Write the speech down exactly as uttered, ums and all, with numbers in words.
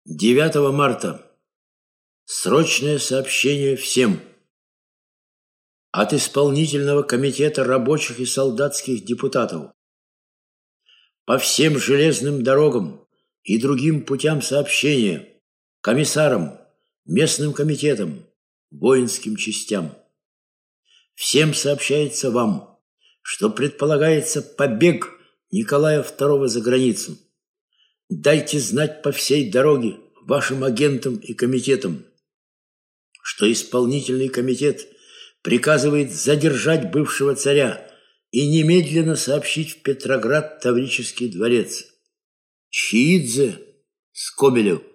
девятого марта. Срочное сообщение всем. От Исполнительного комитета рабочих и солдатских депутатов. По всем железным дорогам и другим путям сообщения комиссарам, местным комитетам, воинским частям. Всем сообщается вам, что предполагается побег Николая второго за границу. Дайте знать по всей дороге вашим агентам и комитетам, что Исполнительный комитет приказывает задержать бывшего царя и немедленно сообщить в Петроград Таврический дворец. Чиидзе, Скобелев.